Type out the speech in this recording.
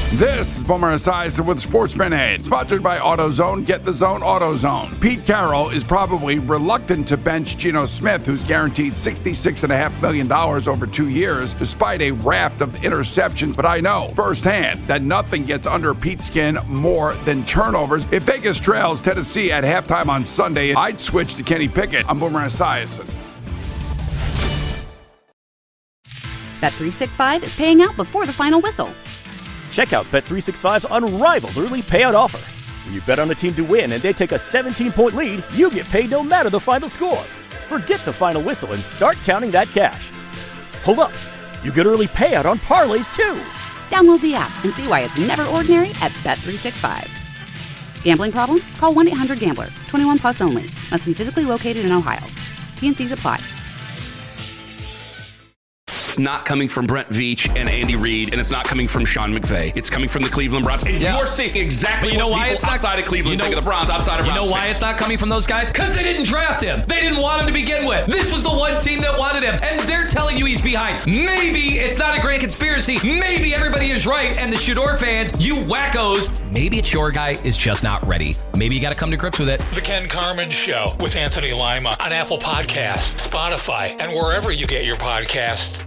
This is Boomer Esiason with Sportsman Aid, sponsored by AutoZone. Get the Zone, AutoZone. Pete Carroll is probably reluctant to bench Geno Smith, who's guaranteed $66.5 million over 2 years, despite a raft of interceptions. But I know firsthand that nothing gets under Pete's skin more than turnovers. If Vegas trails Tennessee at halftime on Sunday, I'd switch to Kenny Pickett. I'm Boomer Esiason. Bet365 is paying out before the final whistle. Check out Bet365's unrivaled early payout offer. When you bet on a team to win and they take a 17-point lead, you get paid no matter the final score. Forget the final whistle and start counting that cash. Hold up. You get early payout on parlays, too. Download the app and see why it's never ordinary at Bet365. Gambling problem? Call 1-800-GAMBLER. 21 plus only. Must be physically located in Ohio. T&Cs apply. It's not coming from Brent Veach and Andy Reid, and it's not coming from Sean McVay. It's coming from the Cleveland Browns. And you're seeing exactly what people outside of Cleveland think of the Browns, outside of Browns. You know why it's not coming from those guys? Because they didn't draft him. They didn't want him to begin with. This was the one team that wanted him, and they're telling you he's behind. Maybe it's not a grand conspiracy. Maybe everybody is right, and the Shador fans, you wackos, maybe it's your guy is just not ready. Maybe you got to come to grips with it. The Ken Carman Show with Anthony Lima on Apple Podcasts, Spotify, and wherever you get your podcasts.